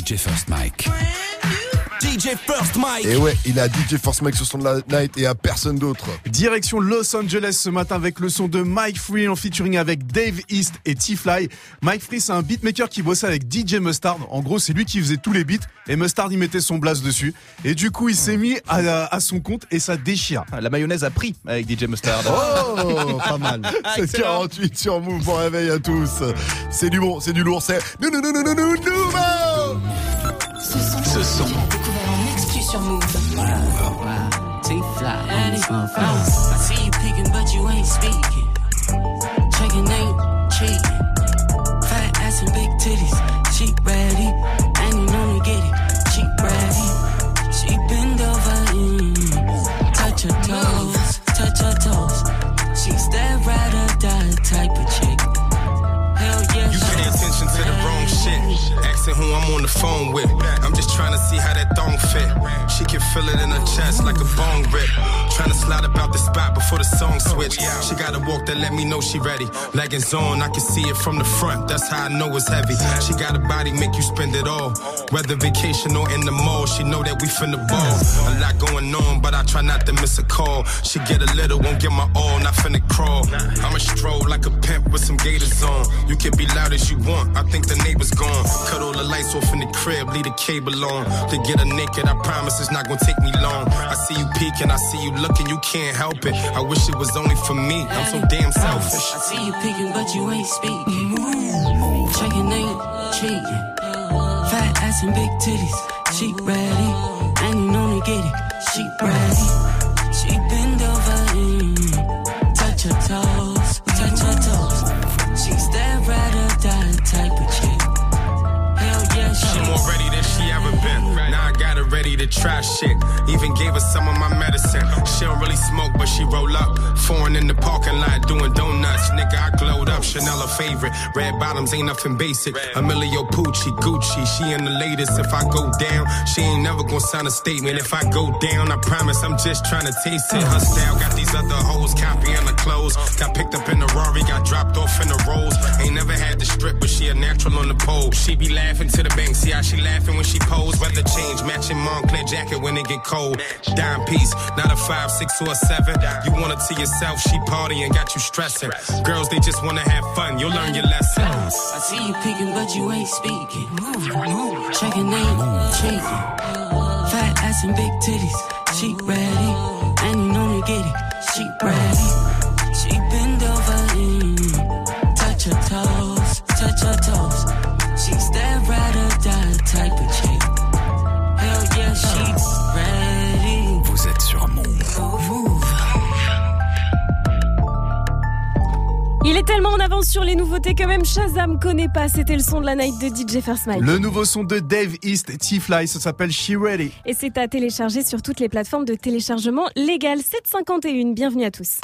DJ First Mike. DJ First Mike. Et ouais, il a DJ First Mike sur son night et à personne d'autre. Direction Los Angeles ce matin avec le son de Mike Free en featuring avec Dave East et T-Fly. Mike Free, c'est un beatmaker qui bossait avec DJ Mustard. En gros, c'est lui qui faisait tous les beats et Mustard y mettait son blast dessus. Et du coup, il s'est mis à son compte et ça déchire. La mayonnaise a pris avec DJ Mustard. Oh, pas mal. C'est 48 sur Move. Bon réveil à tous. C'est du bon, c'est du lourd, c'est nouveau. Ce son. Découvert en exclu sur Move. T-Fly. I see you peeking, but you ain't speaking. Checking ain't cheating. Fat ass and big titties. She ready, and you know me get it. She ready. She bend over, touch her toes, touch her toes. She's that ride or die type of chick. Hell yeah. You pay attention to the wrong shit. Asking who I'm on the phone with. I'm just trying to see how that thong fit. She can feel it in her chest like a bone rip. Trying to slide about the spot before the song switch. She got a walk that let me know she ready. Leggings on, I can see it from the front. That's how I know it's heavy. She got a body make you spend it all. Whether vacation or in the mall, she know that we finna ball. A lot going on, but I try not to miss a call. She get a little, won't get my all, not finna crawl. I'ma stroll like a pimp with some gators on. You can be loud as you want, I think the neighbor's gone. Cut all the lights off in the crib, leave the cable on. To get her naked, I promise it's not gonna take me long. I see you peeking, I see you looking, you can't help it. I wish it was only for me, I'm so damn selfish. I see you peeking, but you ain't speaking. Checking ain't cheating. Fat ass and big titties. She ready, and you know me get it. She ready. She bend over, touch her toes, touch her toes. She's that ride or die type of chick. Hell yeah, she more ready than she ever been. Now I got her ready to try shit. Even gave her some of my medicine. She don't really smoke, but she roll up. Foreign in the parking lot doing donuts. Nigga, I glowed up. Chanel a favorite. Red bottoms ain't nothing basic. Emilio Pucci, Gucci. She in the latest. If I go down, she ain't never gonna sign a statement. If I go down, I promise I'm just trying to taste it. Her style got these other hoes copying the clothes. Got picked up in the Rari, got dropped off in the Rolls. Ain't never had the strip, but she a natural on the pole. She be laughing to the bank. See how she laughing when she pose. Weather change, matching Moncler jacket when it get cold. Dime piece, not a 5, 6, or a 7. You want it to yourself, she partying, got you stressing. Girls, they just wanna have fun, you'll learn your lesson. I see you peeking, but you ain't speaking. Checking ain't cheating. Fat ass and big titties. She ready, and you know me get it. She ready. She bend over, touch her toes, touch her toes. She's that ride or die type of chick. Hell yeah, she's ready. Vous êtes sur Move. Il est tellement en avance sur les nouveautés que même Shazam connaît pas. C'était le son de la night de DJ First Mike. Le nouveau son de Dave East et T-Fly, ça s'appelle She Ready. Et c'est à télécharger sur toutes les plateformes de téléchargement légal. 7h51. Bienvenue à tous.